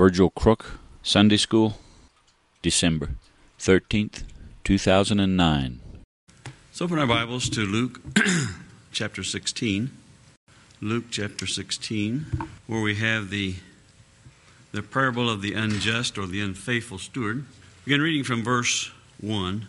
Virgil Crook, Sunday School, December 13th, 2009. Let's open our Bibles to Luke chapter 16. Luke chapter 16, where we have the parable of the unjust or the unfaithful steward. Begin reading from verse 1.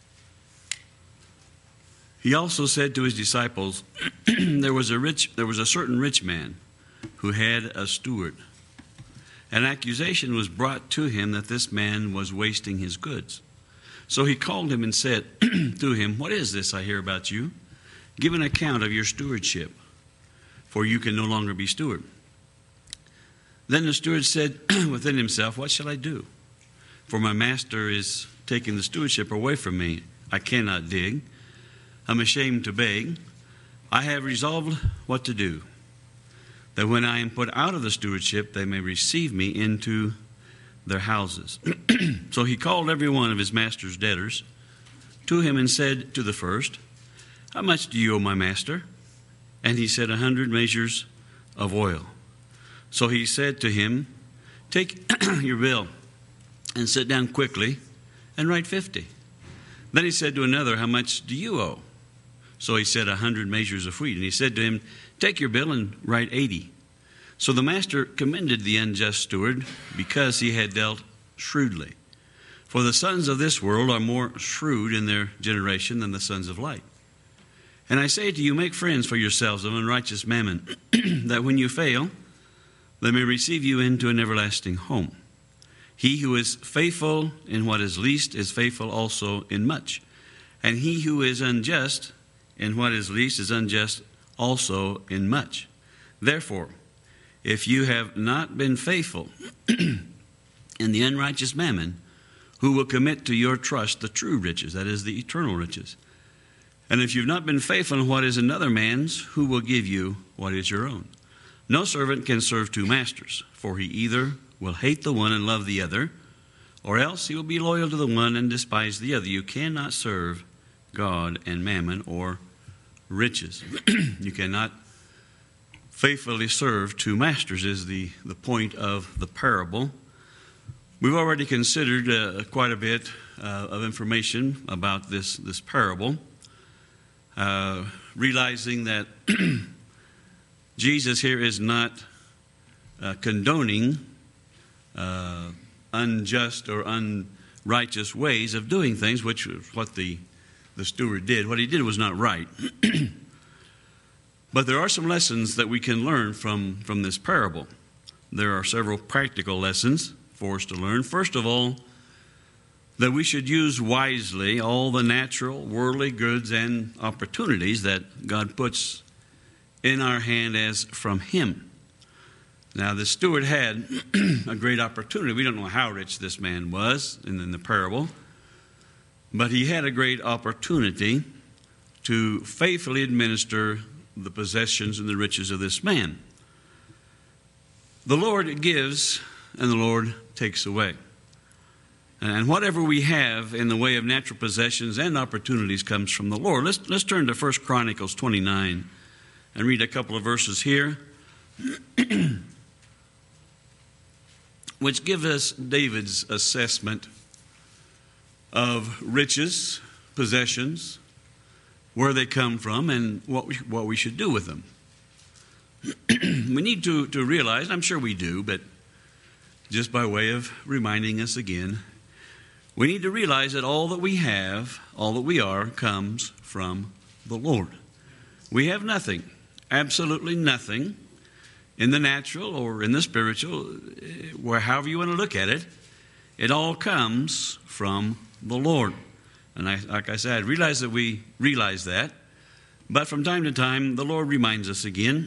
He also said to his disciples, there was a certain rich man who had a steward. An accusation was brought to him that this man was wasting his goods. So he called him and said to him, "What is this I hear about you? Give an account of your stewardship, for you can no longer be steward." Then the steward said within himself, "What shall I do? For my master is taking the stewardship away from me. I cannot dig. I'm ashamed to beg. I have resolved what to do, that when I am put out of the stewardship, they may receive me into their houses." So he called every one of his master's debtors to him and said to the first, "How much do you owe my master?" And he said, 100 measures of oil. So he said to him, "Take your bill and sit down quickly and write 50. Then he said to another, "How much do you owe?" So he said, 100 measures of wheat. And he said to him, "Take your bill and write 80. So the master commended the unjust steward because he had dealt shrewdly. For the sons of this world are more shrewd in their generation than the sons of light. And I say to you, make friends for yourselves of unrighteous mammon, that when you fail, they may receive you into an everlasting home. He who is faithful in what is least is faithful also in much. And he who is unjust in what is least is unjust also in much. Therefore, if you have not been faithful in the unrighteous mammon, who will commit to your trust the true riches, that is, the eternal riches? And if you've not been faithful in what is another man's, who will give you what is your own? No servant can serve two masters, for he either will hate the one and love the other, or else he will be loyal to the one and despise the other. You cannot serve God and mammon or riches. You cannot faithfully serve two masters is the point of the parable. We've already considered quite a bit of information about this parable, realizing that Jesus here is not condoning unjust or unrighteous ways of doing things, which is what the steward did. What he did was not right. But there are some lessons that we can learn from this parable. There are several practical lessons for us to learn. First of all, that we should use wisely all the natural, worldly goods and opportunities that God puts in our hand as from Him. Now, the steward had a great opportunity. We don't know how rich this man was in the parable, but he had a great opportunity to faithfully administer the possessions and the riches of this man. The Lord gives and the Lord takes away. And whatever we have in the way of natural possessions and opportunities comes from the Lord. Let's turn to 1 Chronicles 29 and read a couple of verses here, which give us David's assessment of riches, possessions, where they come from, and what we should do with them. We need to realize, and I'm sure we do, but just by way of reminding us again, we need to realize that all that we have, all that we are, comes from the Lord. We have nothing, absolutely nothing, in the natural or in the spiritual, however you want to look at it. It all comes from the Lord. And like I said, I realize that we realize that. But from time to time, the Lord reminds us again.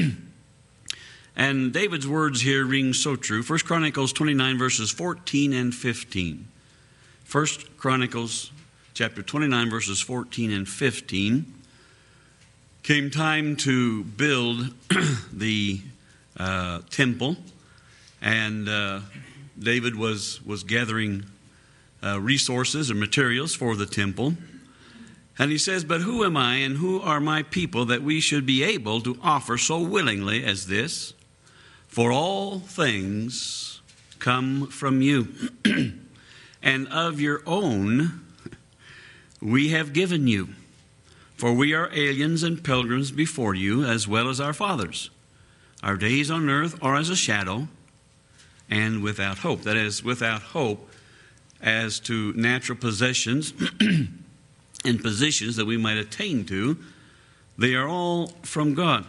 And David's words here ring so true. 1 Chronicles 29, verses 14 and 15. 1 Chronicles chapter 29, verses 14 and 15. Came time to build the temple. And David was gathering resources and materials for the temple. And he says, "But who am I and who are my people that we should be able to offer so willingly as this? For all things come from you, and of your own we have given you. For we are aliens and pilgrims before you, as well as our fathers. Our days on earth are as a shadow, and without hope. That is, without hope as to natural possessions and positions that we might attain to. They are all from God.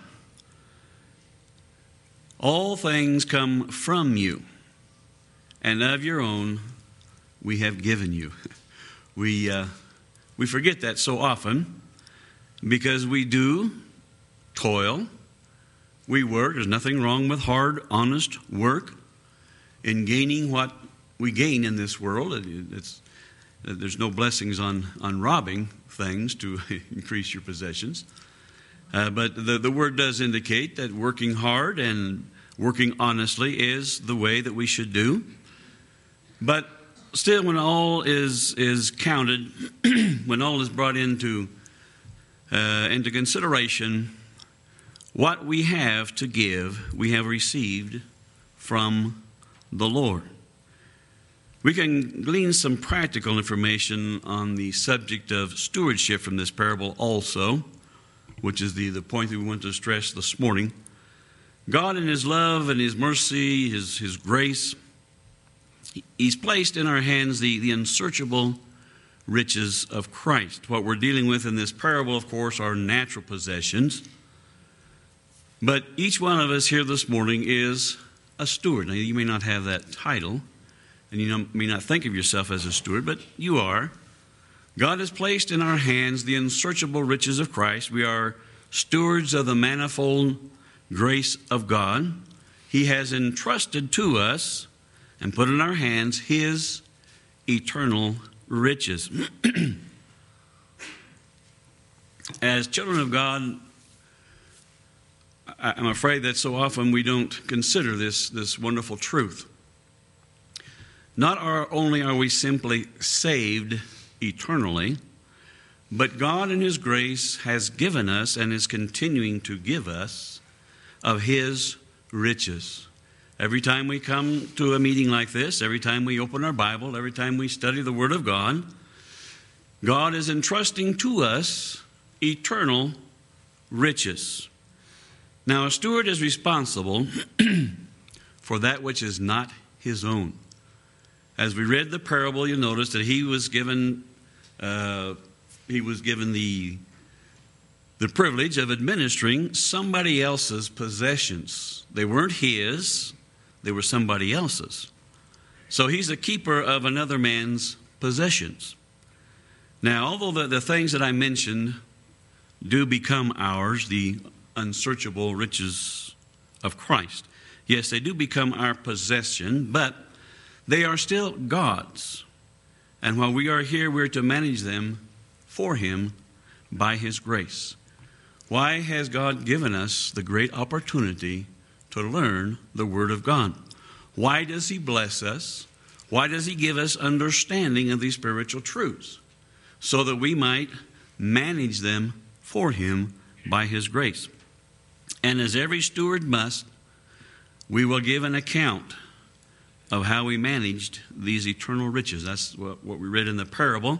All things come from you, and of your own we have given you. We forget that so often because we do toil. We work. There's nothing wrong with hard, honest work in gaining what we gain in this world. There's no blessings on robbing things to increase your possessions. But the word does indicate that working hard and working honestly is the way that we should do. But still, when all is counted, when all is brought into consideration, what we have to give, we have received from the Lord. We can glean some practical information on the subject of stewardship from this parable also, which is the point that we want to stress this morning. God in His love and His mercy, His grace, He's placed in our hands the unsearchable riches of Christ. What we're dealing with in this parable, of course, are natural possessions. But each one of us here this morning is a steward. Now, you may not have that title, and you may not think of yourself as a steward, but you are. God has placed in our hands the unsearchable riches of Christ. We are stewards of the manifold grace of God. He has entrusted to us and put in our hands His eternal riches. As children of God, I'm afraid that so often we don't consider this wonderful truth. Not only are we simply saved eternally, but God in His grace has given us and is continuing to give us of His riches. Every time we come to a meeting like this, every time we open our Bible, every time we study the Word of God, God is entrusting to us eternal riches. Now, a steward is responsible for that which is not his own. As we read the parable, you'll notice that he was given the privilege of administering somebody else's possessions. They weren't his, they were somebody else's. So he's a keeper of another man's possessions. Now, although the things that I mentioned do become ours, the unsearchable riches of Christ, yes, they do become our possession, but they are still God's. And while we are here, we're to manage them for Him by His grace. Why has God given us the great opportunity to learn the Word of God? Why does He bless us? Why does He give us understanding of these spiritual truths? So that we might manage them for Him by His grace. And as every steward must, we will give an account of how we managed these eternal riches. That's what we read in the parable.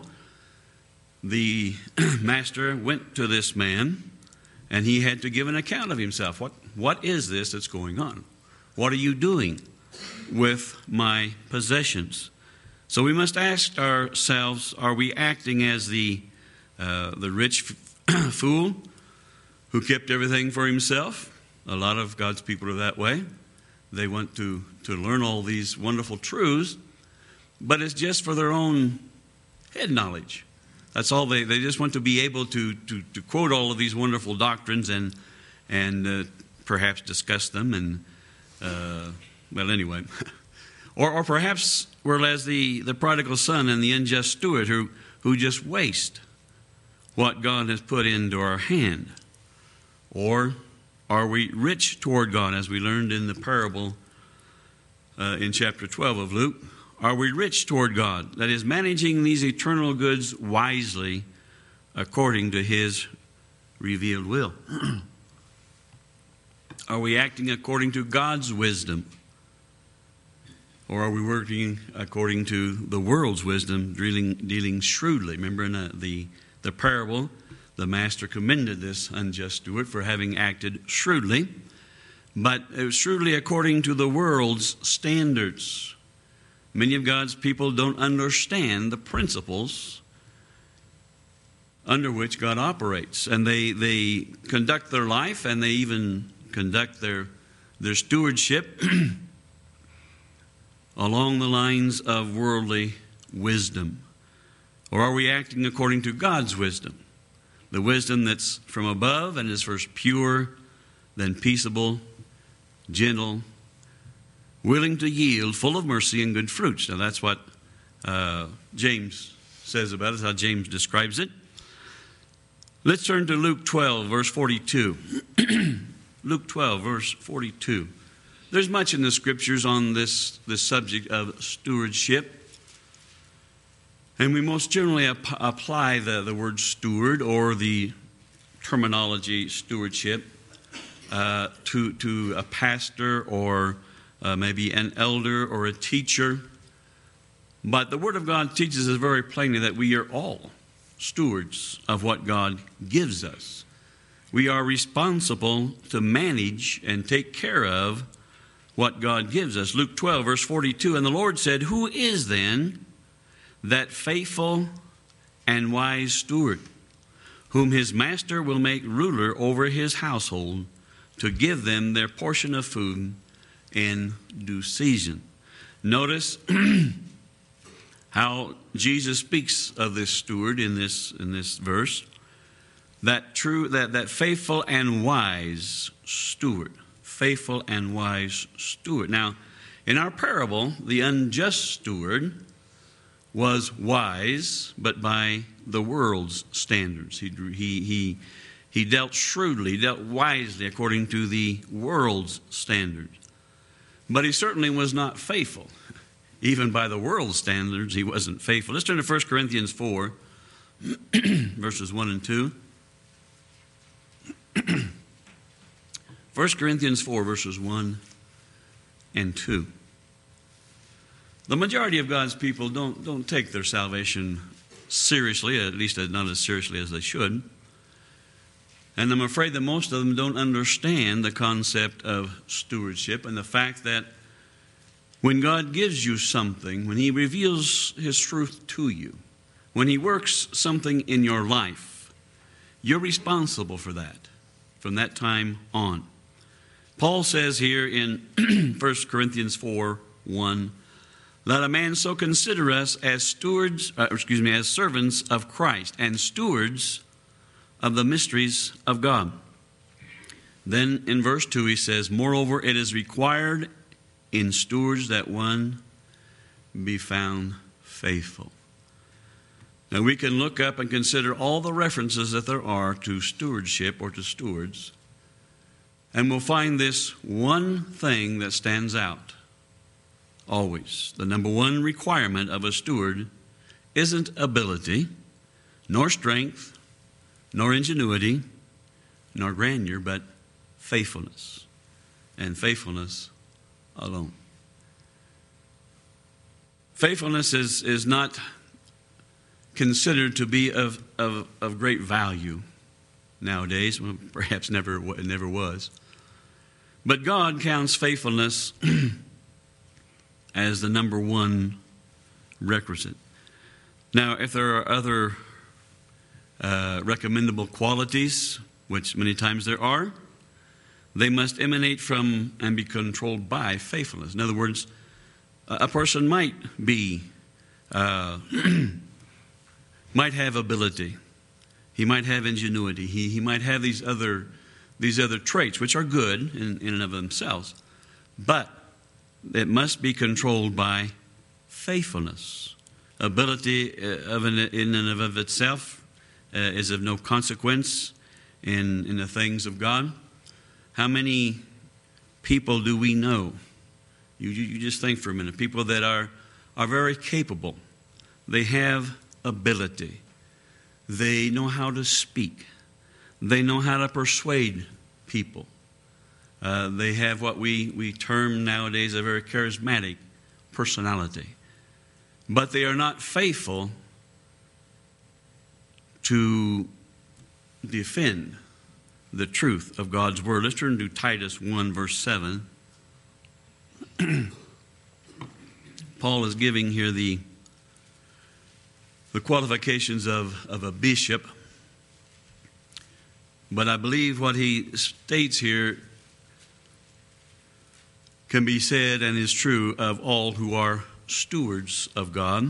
The master went to this man, and he had to give an account of himself. What is this that's going on? What are you doing with my possessions? So we must ask ourselves, are we acting as the rich fool who kept everything for himself? A lot of God's people are that way. They want to learn all these wonderful truths, but it's just for their own head knowledge. That's all. They just want to be able to quote all of these wonderful doctrines and perhaps discuss them. And well, anyway, or perhaps whereas the prodigal son and the unjust steward who just waste what God has put into our hand. Or are we rich toward God, as we learned in the parable in chapter 12 of Luke? Are we rich toward God? That is, managing these eternal goods wisely according to His revealed will. Are we acting according to God's wisdom? Or are we working according to the world's wisdom, dealing shrewdly? Remember in the parable, the master commended this unjust steward for having acted shrewdly, but it was shrewdly according to the world's standards. Many of God's people don't understand the principles under which God operates, and they conduct their life, and they even conduct their stewardship along the lines of worldly wisdom. Or are we acting according to God's wisdom? The wisdom that's from above and is first pure, then peaceable, gentle, willing to yield, full of mercy and good fruits. Now that's what James says about it, how James describes it. Let's turn to Luke 12, verse 42. Luke 12, verse 42. There's much in the Scriptures on this subject of stewardship. And we most generally apply the word steward or the terminology stewardship to a pastor or maybe an elder or a teacher. But the Word of God teaches us very plainly that we are all stewards of what God gives us. We are responsible to manage and take care of what God gives us. Luke 12, verse 42, and the Lord said, "Who is then that faithful and wise steward, whom his master will make ruler over his household, to give them their portion of food in due season?" Notice how Jesus speaks of this steward in this verse. That faithful and wise steward. Faithful and wise steward. Now, in our parable, the unjust steward was wise, but by the world's standards. He dealt shrewdly, dealt wisely according to the world's standards. But he certainly was not faithful. Even by the world's standards, he wasn't faithful. Let's turn to 1 Corinthians 4, verses 1 and 2. 1 Corinthians 4, verses 1 and 2. The majority of God's people don't take their salvation seriously, at least not as seriously as they should. And I'm afraid that most of them don't understand the concept of stewardship and the fact that when God gives you something, when He reveals His truth to you, when He works something in your life, you're responsible for that from that time on. Paul says here in 1 Corinthians 4, 1, "Let a man so consider us as as servants of Christ and stewards of the mysteries of God." Then in verse 2 he says, "Moreover, it is required in stewards that one be found faithful." Now we can look up and consider all the references that there are to stewardship or to stewards, and we'll find this one thing that stands out always. The number one requirement of a steward isn't ability, nor strength, nor ingenuity, nor grandeur, but faithfulness, and faithfulness alone. Faithfulness is not considered to be of great value nowadays. Well, perhaps never was. But God counts faithfulness as the number one requisite. Now, if there are other recommendable qualities, which many times there are, they must emanate from and be controlled by faithfulness. In other words, a person might be, might have ability. He might have ingenuity. He might have these other traits, which are good in and of themselves. But it must be controlled by faithfulness. Ability in and of itself is of no consequence in the things of God. How many people do we know? You just think for a minute. People that are very capable. They have ability. They know how to speak. They know how to persuade people. They have what we term nowadays a very charismatic personality. But they are not faithful to defend the truth of God's Word. Let's turn to Titus 1, verse 7. Paul is giving here the qualifications of a bishop. But I believe what he states here can be said and is true of all who are stewards of God.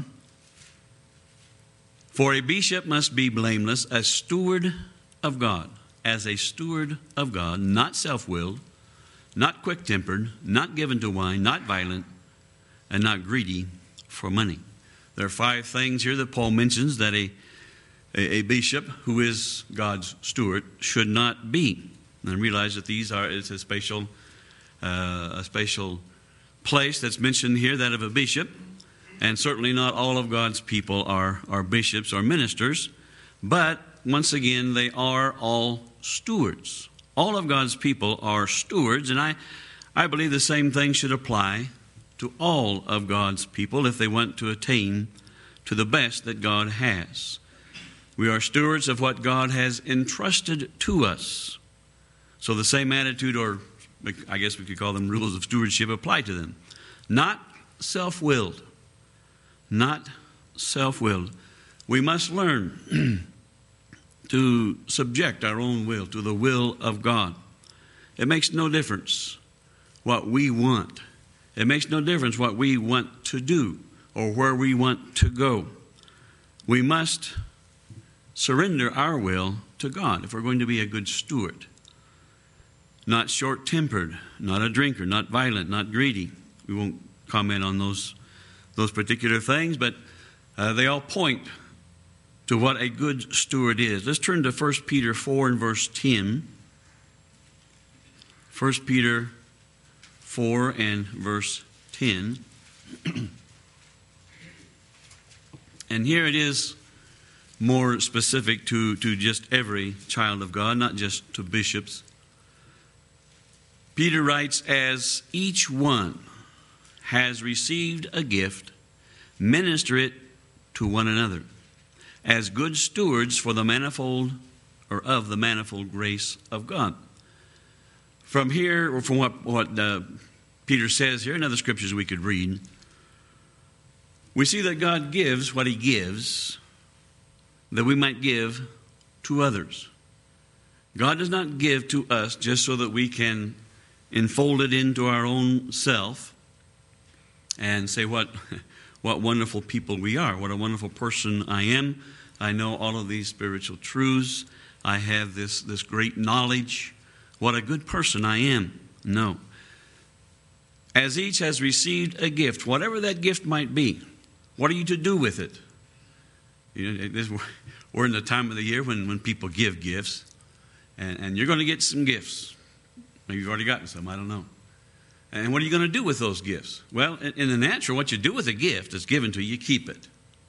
For a bishop must be blameless, a steward of God, as a steward of God, not self-willed, not quick-tempered, not given to wine, not violent, and not greedy for money. There are 5 things here that Paul mentions that a bishop who is God's steward should not be. And realize that it's a special place that's mentioned here, that of a bishop. And certainly not all of God's people are bishops or ministers. But once again, they are all stewards. All of God's people are stewards. And I believe the same thing should apply to all of God's people if they want to attain to the best that God has. We are stewards of what God has entrusted to us. So the same attitude, or I guess we could call them rules of stewardship, apply to them. Not self-willed. Not self-willed. We must learn to subject our own will to the will of God. It makes no difference what we want. It makes no difference what we want to do or where we want to go. We must surrender our will to God if we're going to be a good steward. Not short-tempered, not a drinker, not violent, not greedy. We won't comment on those particular things, but they all point to what a good steward is. Let's turn to 1 Peter 4 and verse 10. 1 Peter 4 and verse 10. And here it is more specific to just every child of God, not just to bishops. Peter writes, as each one has received a gift, minister it to one another, as good stewards for the manifold, or of the manifold grace of God. From here, or from what Peter says here, in other scriptures we could read, we see that God gives what He gives, that we might give to others. God does not give to us just so that we can enfold it into our own self and say what wonderful people we are, what a wonderful person I am. I know all of these spiritual truths. I have this great knowledge. What a good person I am. No. As each has received a gift, whatever that gift might be, what are you to do with it? We're in the time of the year when people give gifts, and you're going to get some gifts. Maybe you've already gotten some, I don't know. And what are you going to do with those gifts? Well, in the natural, what you do with a gift that's given to you, you keep it.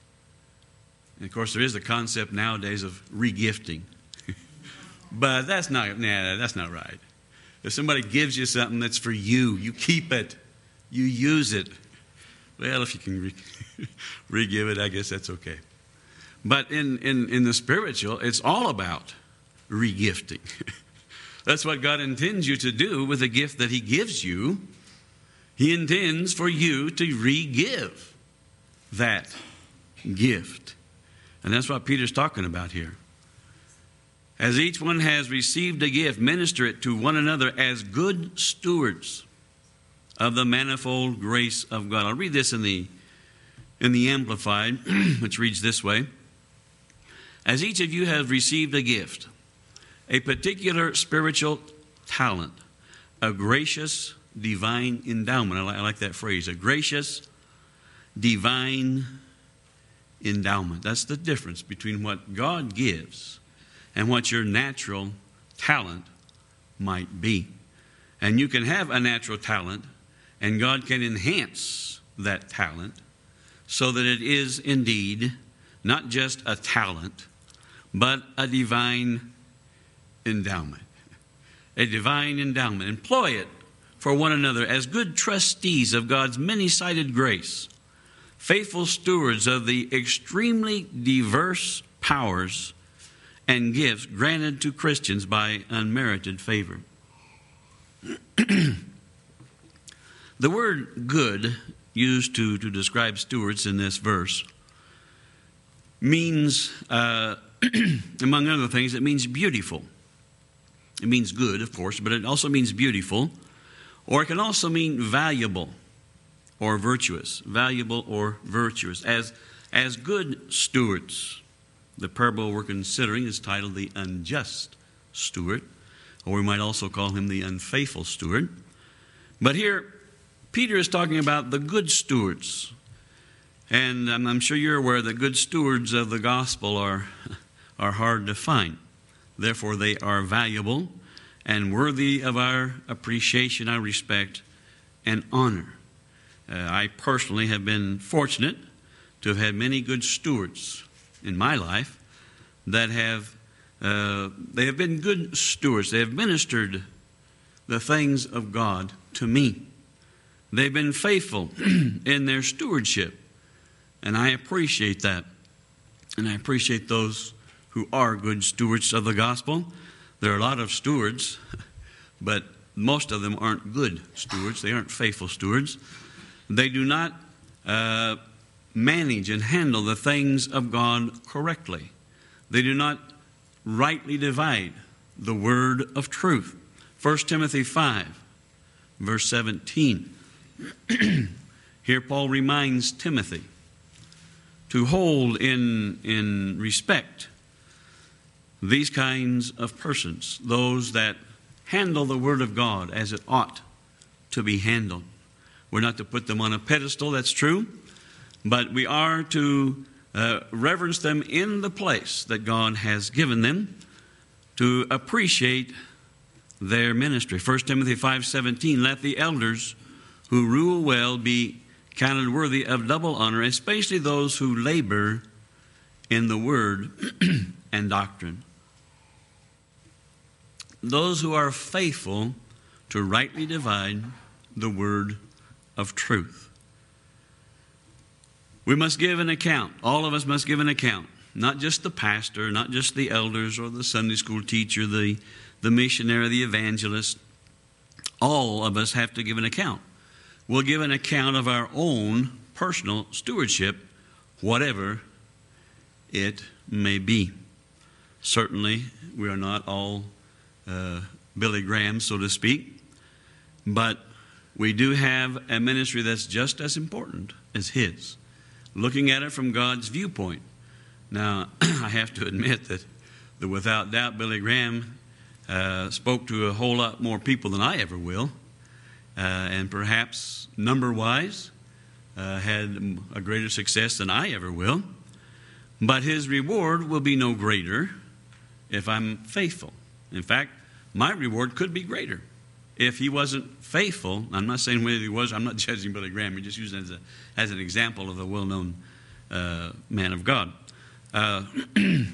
And of course, there is the concept nowadays of regifting. But that's not right. If somebody gives you something that's for you, you keep it. You use it. Well, if you can re-give it, I guess that's okay. But in the spiritual, it's all about regifting. That's what God intends you to do with the gift that He gives you. He intends for you to re-give that gift. And that's what Peter's talking about here. As each one has received a gift, minister it to one another as good stewards of the manifold grace of God. I'll read this in the Amplified, which reads this way. As each of you has received a gift, a particular spiritual talent, a gracious divine endowment. I like that phrase, a gracious divine endowment. That's the difference between what God gives and what your natural talent might be. And you can have a natural talent, and God can enhance that talent so that it is indeed not just a talent, but a divine endowment. A divine endowment. Employ it for one another as good trustees of God's many-sided grace, faithful stewards of the extremely diverse powers and gifts granted to Christians by unmerited favor. The word good, used to describe stewards in this verse, means, among other things, it means beautiful. It means good, of course, but it also means beautiful. Or it can also mean valuable or virtuous. Valuable or virtuous. As good stewards. The parable we're considering is titled The Unjust Steward, or we might also call him the unfaithful steward. But here, Peter is talking about the good stewards. And I'm sure you're aware that good stewards of the gospel are hard to find. Therefore, they are valuable and worthy of our appreciation, our respect, and honor. I personally have been fortunate to have had many good stewards in my life that they have been good stewards. They have ministered the things of God to me. They've been faithful in their stewardship, and I appreciate that. And I appreciate those who are good stewards of the gospel. There are a lot of stewards, but most of them aren't good stewards. They aren't faithful stewards. They do not manage and handle the things of God correctly. They do not rightly divide the word of truth. 1 Timothy 5, verse 17. Here Paul reminds Timothy to hold in respect these kinds of persons, those that handle the Word of God as it ought to be handled. We're not to put them on a pedestal, that's true, but we are to reverence them in the place that God has given them, to appreciate their ministry. 1 Timothy 5:17, let the elders who rule well be counted worthy of double honor, especially those who labor in the word and doctrine. Those who are faithful to rightly divide the word of truth. We must give an account. All of us must give an account. Not just the pastor, not just the elders or the Sunday school teacher, the missionary, the evangelist. All of us have to give an account. We'll give an account of our own personal stewardship, whatever it may be. Certainly, we are not all Billy Graham, so to speak, but we do have a ministry that's just as important as his, looking at it from God's viewpoint. Now, I have to admit that without doubt, Billy Graham spoke to a whole lot more people than I ever will, and perhaps number-wise had a greater success than I ever will. But his reward will be no greater if I'm faithful. In fact, my reward could be greater if he wasn't faithful. I'm not saying whether he was. I'm not judging Billy Graham. We're just using it as an example of a well-known man of God. And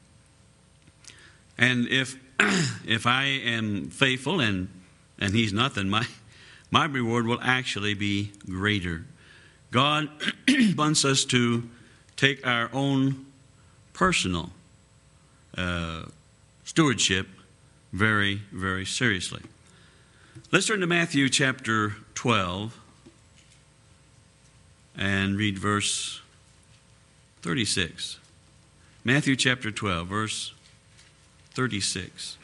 if I am faithful and he's not, then my reward will actually be greater. God wants us to take our own personal stewardship very, very seriously. Let's turn to Matthew chapter 12 and read verse 36. Matthew chapter 12, verse 36.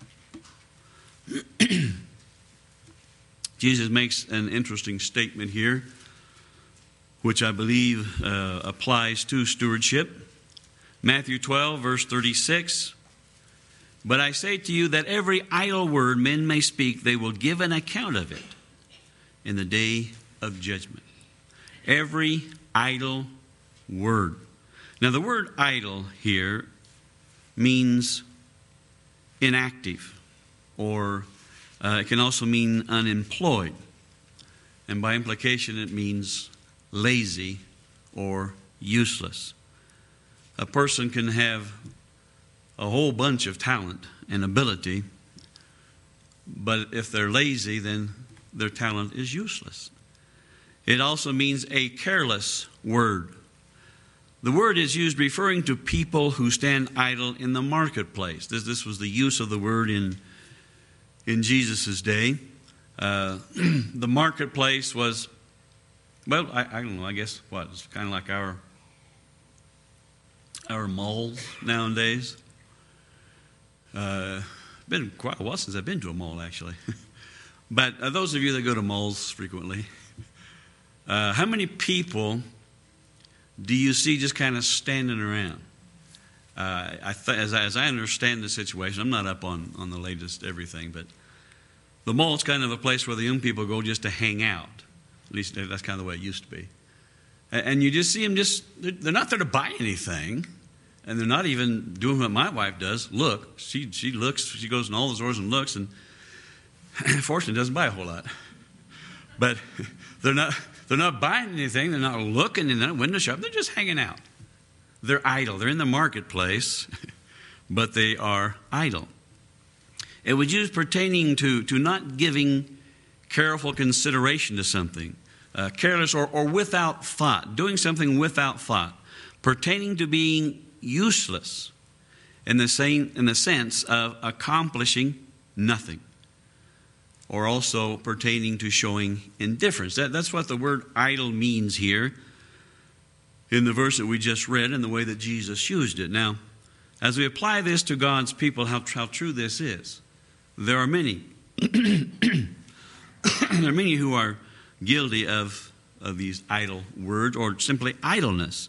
Jesus makes an interesting statement here, which I believe applies to stewardship. Matthew 12, verse 36. But I say to you that every idle word men may speak, they will give an account of it in the day of judgment. Every idle word. Now, the word idle here means inactive, or it can also mean unemployed. And by implication, it means lazy or useless. A person can have a whole bunch of talent and ability, but if they're lazy, then their talent is useless. It also means a careless word. The word is used referring to people who stand idle in the marketplace. This was the use of the word in Jesus' day. The marketplace was, well, I don't know, I guess what? It's kind of like our malls nowadays. Been quite a while since I've been to a mall, actually. But those of you that go to malls frequently, how many people do you see just kind of standing around? As I understand the situation, I'm not up on the latest everything, but the mall is kind of a place where the young people go just to hang out. At least that's kind of the way it used to be. And you just see them they're not there to buy anything. And they're not even doing what my wife does. Look, she looks, she goes in all the stores and looks, and fortunately doesn't buy a whole lot. But they're not buying anything. They're not looking in the window shop. They're just hanging out. They're idle. They're in the marketplace, but they are idle. It was used pertaining to not giving careful consideration to something, careless or without thought, doing something without thought, pertaining to being useless in the sense of accomplishing nothing, or also pertaining to showing indifference. That's what the word idle means here in the verse that we just read and the way that Jesus used it. Now, as we apply this to God's people, how true this is, there are many there are many who are guilty of these idle words or simply idleness.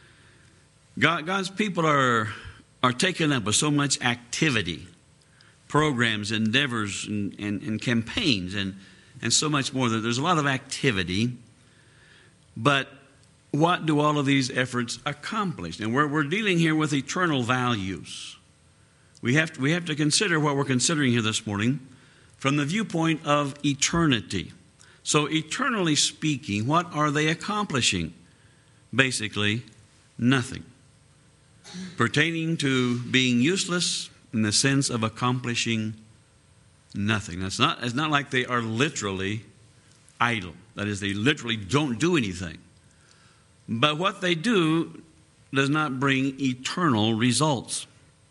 God's people are taken up with so much activity, programs, endeavors, and campaigns, and so much more. There's a lot of activity, but what do all of these efforts accomplish? And we're dealing here with eternal values. We have to consider what we're considering here this morning from the viewpoint of eternity. So eternally speaking, what are they accomplishing? Basically, nothing. Pertaining to being useless in the sense of accomplishing nothing. It's not like they are literally idle. That is, they literally don't do anything. But what they do does not bring eternal results.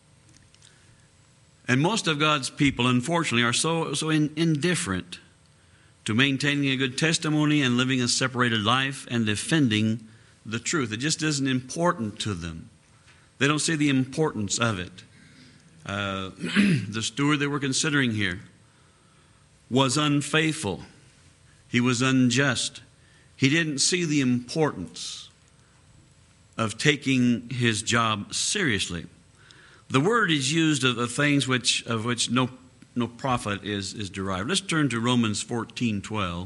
And most of God's people, unfortunately, are so indifferent to maintaining a good testimony and living a separated life and defending the truth. It just isn't important to them. They don't see the importance of it. The steward that we're considering here was unfaithful. He was unjust. He didn't see the importance of taking his job seriously. The word is used of things of which no profit is derived. Let's turn to Romans 14:12.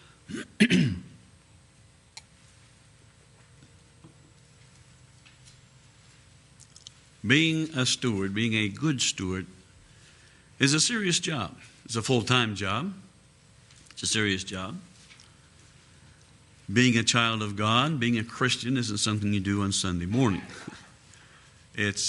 Being a steward, being a good steward, is a serious job. It's a full-time job. It's a serious job. Being a child of God, being a Christian, isn't something you do on Sunday morning. It's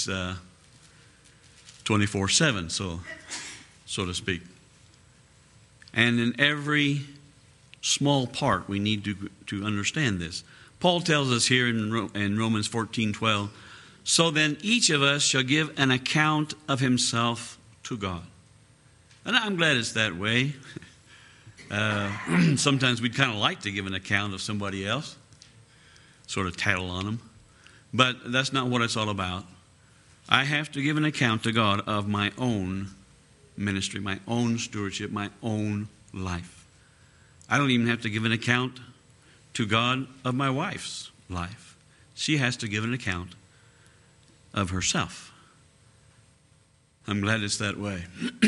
24/7, so to speak. And in every small part, we need to understand this. Paul tells us here in Romans 14:12, so then each of us shall give an account of himself to God. And I'm glad it's that way. Sometimes we'd kind of like to give an account of somebody else, sort of tattle on them. But that's not what it's all about. I have to give an account to God of my own ministry, my own stewardship, my own life. I don't even have to give an account to God of my wife's life. She has to give an account of herself. I'm glad it's that way.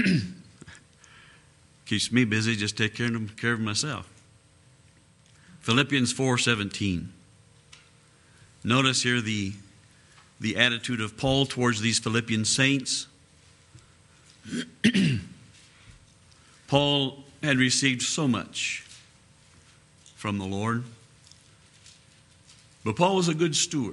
Keeps me busy, just take care of myself. Philippians 4:17. Notice here the attitude of Paul towards these Philippian saints. Paul had received so much from the Lord, but Paul was a good steward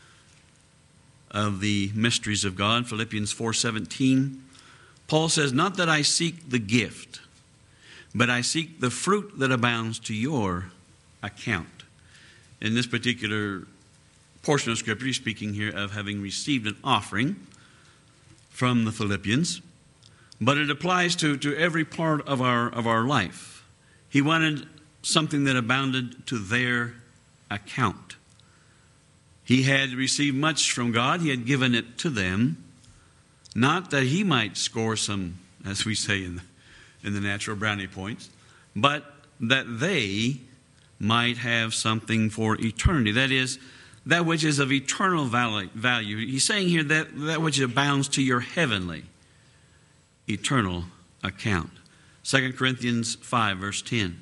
of the mysteries of God. Philippians 4:17. Paul says, not that I seek the gift, but I seek the fruit that abounds to your account. In this particular portion of Scripture, he's speaking here of having received an offering from the Philippians, but it applies to every part of our life. He wanted something that abounded to their account. He had received much from God. He had given it to them, not that he might score some, as we say in the natural brownie points, but that they might have something for eternity. That is, that which is of eternal value. He's saying here that which abounds to your heavenly, eternal account. 2 Corinthians 5, verse 10.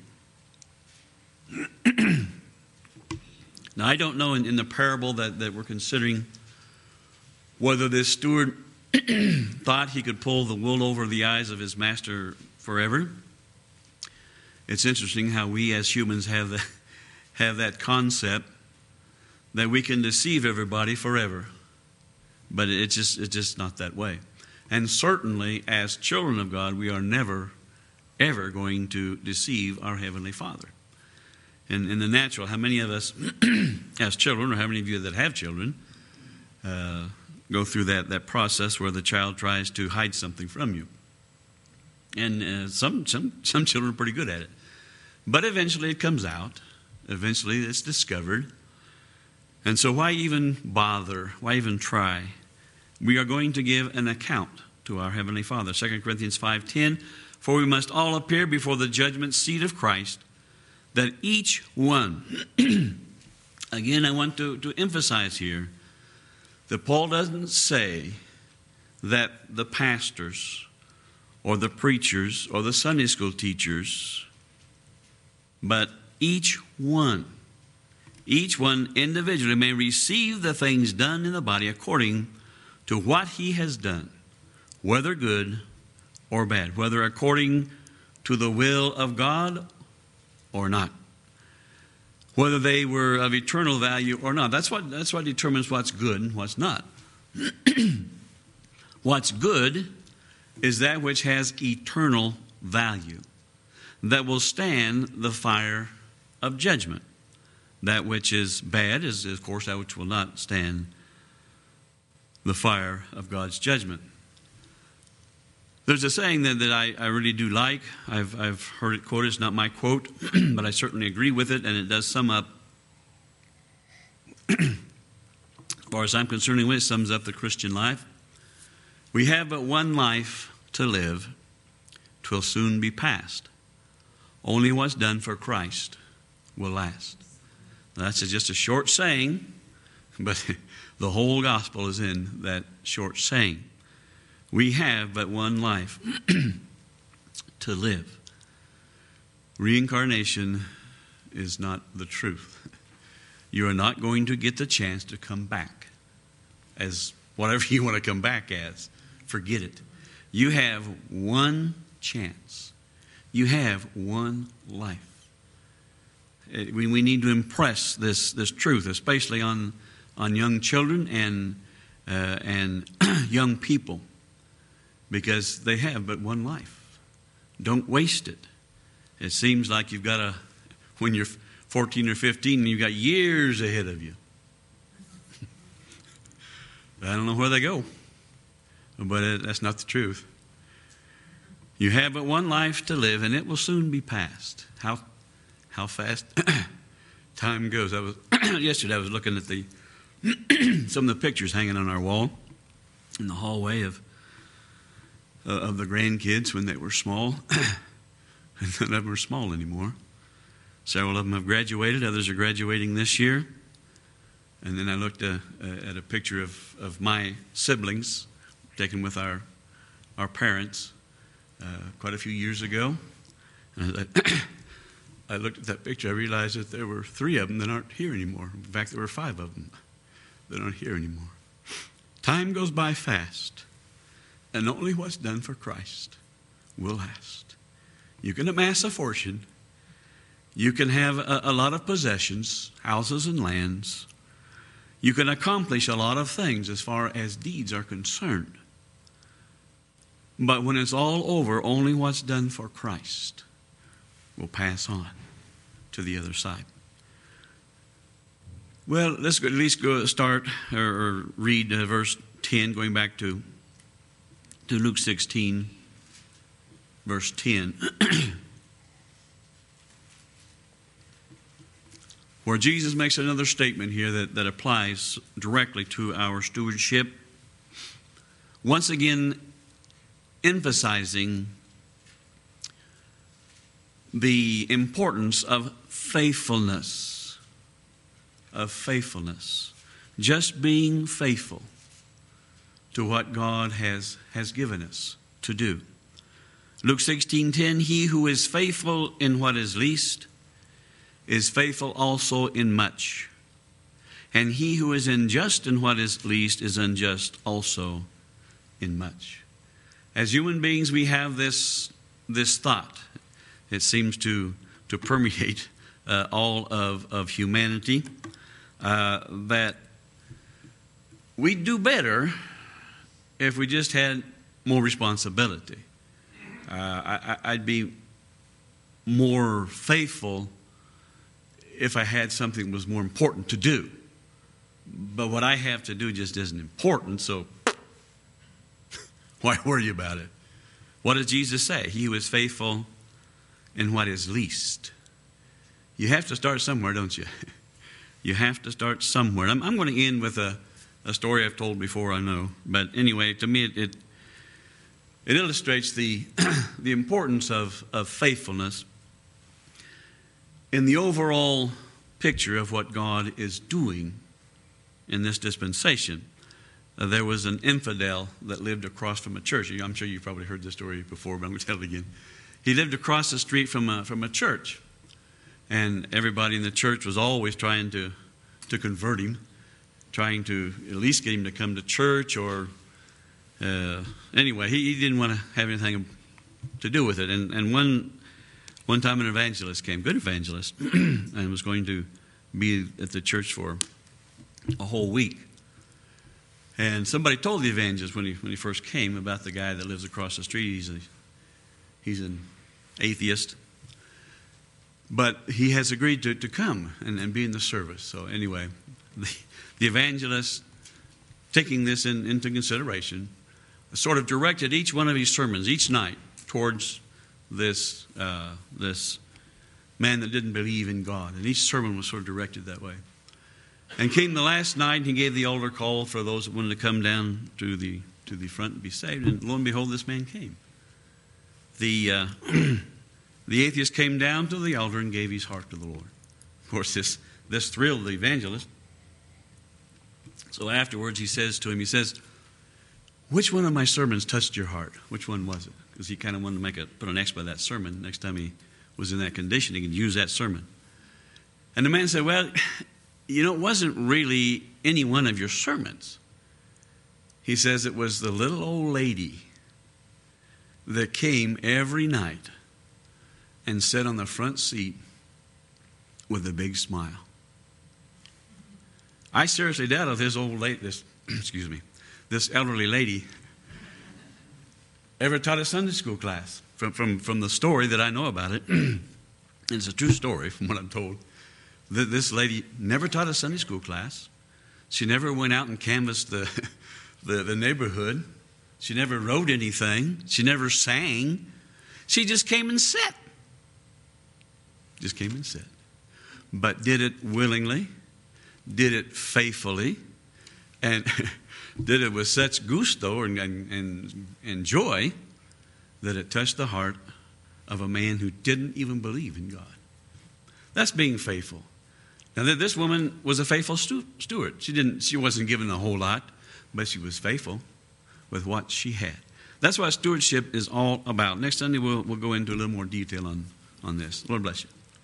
Now, I don't know in the parable that we're considering whether this steward thought he could pull the wool over the eyes of his master forever. It's interesting how we as humans have that concept that we can deceive everybody forever. But it's just not that way. And certainly, as children of God, we are never, ever going to deceive our Heavenly Father. In the natural, how many of us as children, or how many of you that have children, go through that process where the child tries to hide something from you? And some children are pretty good at it. But eventually it comes out. Eventually it's discovered. And so why even bother? Why even try? We are going to give an account to our Heavenly Father. 2 Corinthians 5:10, for we must all appear before the judgment seat of Christ, that each one, again I want to emphasize here, that Paul doesn't say that the pastors or the preachers or the Sunday school teachers, but each one individually may receive the things done in the body according to what he has done, whether good or bad, whether according to the will of God or not, whether they were of eternal value or not. That's what determines what's good and what's not. What's good is that which has eternal value, that will stand the fire of judgment. That which is bad is, of course, that which will not stand the fire of God's judgment. There's a saying that I really do like. I've heard it quoted. It's not my quote, but I certainly agree with it, and it does sum up, as far as I'm concerned, it sums up the Christian life. We have but one life to live. 'Twill soon be past. Only what's done for Christ will last. Now, that's just a short saying, but the whole gospel is in that short saying. We have but one life to live. Reincarnation is not the truth. You are not going to get the chance to come back as whatever you want to come back as. Forget it. You have one chance. You have one life. We need to impress this truth, especially on young children and young people, because they have but one life. Don't waste it. It seems like you've got when you're 14 or 15, you've got years ahead of you. I don't know where they go, but that's not the truth. You have but one life to live, and it will soon be past. How fast time goes. Yesterday I was looking at some of the pictures hanging on our wall in the hallway of the grandkids when they were small. None of them are small anymore. Several of them have graduated. Others are graduating this year. And then I looked at a picture of my siblings taken with our parents quite a few years ago. And I looked at that picture. I realized that there were 3 of them that aren't here anymore. In fact, there were 5 of them that aren't here anymore. Time goes by fast, and only what's done for Christ will last. You can amass a fortune. You can have a lot of possessions, houses and lands. You can accomplish a lot of things as far as deeds are concerned. But when it's all over, only what's done for Christ will pass on to the other side. Well, let's at least go start or read verse 10, going back to Luke 16, verse 10, where Jesus makes another statement here that applies directly to our stewardship, once again emphasizing the importance of faithfulness. Just being faithful to what God has given us to do. Luke 16:10, he who is faithful in what is least is faithful also in much. And he who is unjust in what is least is unjust also in much. As human beings, we have this thought. It seems to permeate all of humanity, that we'd do better if we just had more responsibility. I'd be more faithful if I had something that was more important to do. But what I have to do just isn't important, so why worry about it? What does Jesus say? He who is faithful in what is least. You have to start somewhere, don't you? You have to start somewhere. I'm going to end with a story I've told before, I know. But anyway, to me, it illustrates the importance of faithfulness in the overall picture of what God is doing in this dispensation. There was an infidel that lived across from a church. I'm sure you've probably heard this story before, but I'm going to tell it again. He lived across the street from a church. And everybody in the church was always trying to convert him, trying to at least get him to come to church, or anyway, he didn't want to have anything to do with it. And one time an evangelist came, good evangelist, and was going to be at the church for a whole week. And somebody told the evangelist when he first came about the guy that lives across the street. He's an atheist. But he has agreed to come and be in the service. So anyway, the evangelist, taking this into consideration, sort of directed each one of his sermons each night towards this man that didn't believe in God. And each sermon was sort of directed that way. And came the last night, and he gave the altar call for those that wanted to come down to the front and be saved. And lo and behold, this man came. The atheist came down to the altar and gave his heart to the Lord. Of course, this thrilled the evangelist. So afterwards, he says to him, which one of my sermons touched your heart? Which one was it? Because he kind of wanted to put an X by that sermon. Next time he was in that condition, he could use that sermon. And the man said, well, it wasn't really any one of your sermons. He says it was the little old lady that came every night and sat on the front seat with a big smile. I seriously doubt if this elderly lady ever taught a Sunday school class. From the story that I know about it, it's a true story from what I'm told. This lady never taught a Sunday school class. She never went out and canvassed the neighborhood. She never wrote anything. She never sang. She just came and sat. But did it willingly, did it faithfully, and did it with such gusto and joy that it touched the heart of a man who didn't even believe in God. That's being faithful. Now, this woman was a faithful steward. She wasn't given a whole lot, but she was faithful with what she had. That's what stewardship is all about. Next Sunday, we'll go into a little more detail on this. Lord bless you.